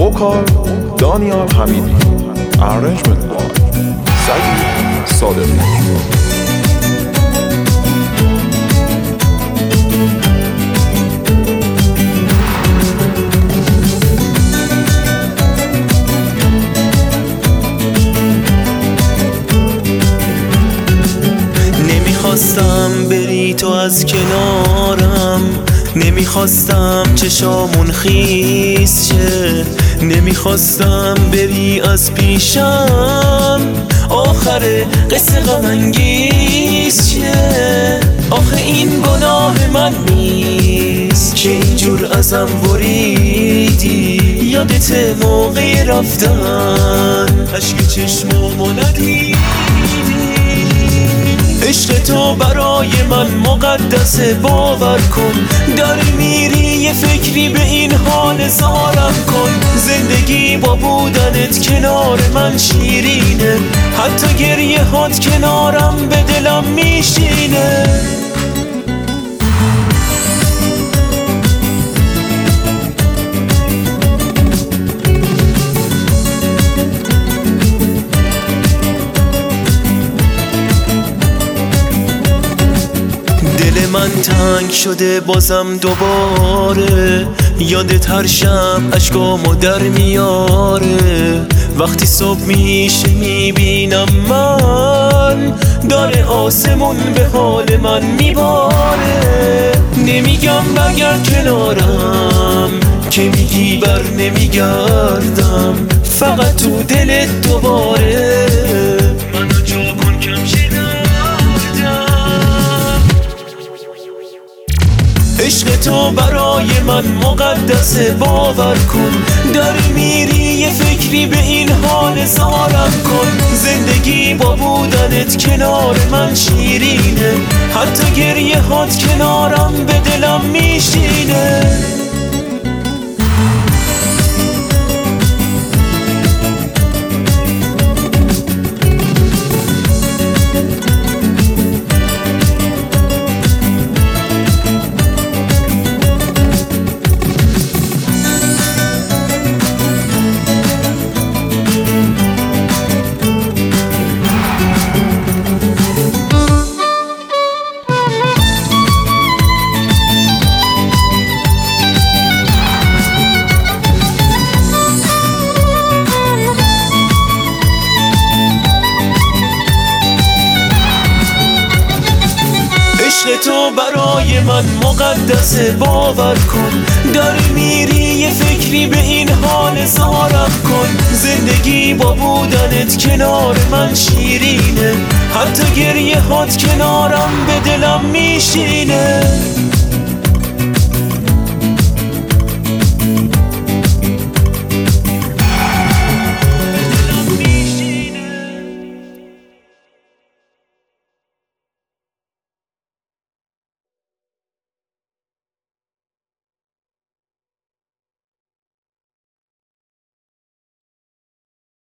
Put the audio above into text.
vocal دانیال حمیدی، arrangement by سعید صادقی. نمیخواستم بری تو از کنارم، نمیخواستم چشامون خیس شه، نمیخواستم بری از پیشم، آخر قصه غم انگیز شه. آخه این گناه من نیست که اینجور ازم بریدی، یادت موقع رفتن اشک چشمامو ندیدی. عشق تو برای من مقدسه، باور کن در میری یه فکری به این حال زارم کن. زندگی با بودنت کنار من شیرینه، حتی گریه هات کنارم به دلم میشینه. من تنگ شده بازم دوباره، یادت هر شب اشکامو در میاره. وقتی صبح میشه میبینم من داره آسمون به حال من میباره. نمیگم بگرد کنارم که میگی بر نمیگردم، فقط تو دلت دوباره منو جا کن کم شدم. عشق تو برای من مقدسه، باور کن در میری یه فکری به این حال زارم کن. زندگی با بودنت کنار من شیرینه، حتی گریه هات کنارم به دلم میشینه. تو برای من مقدسه، باور کن در میری یه فکری به این حال زارم کن. زندگی با بودنت کنار من شیرینه، حتی گریه هات کنارم به دلم میشینه.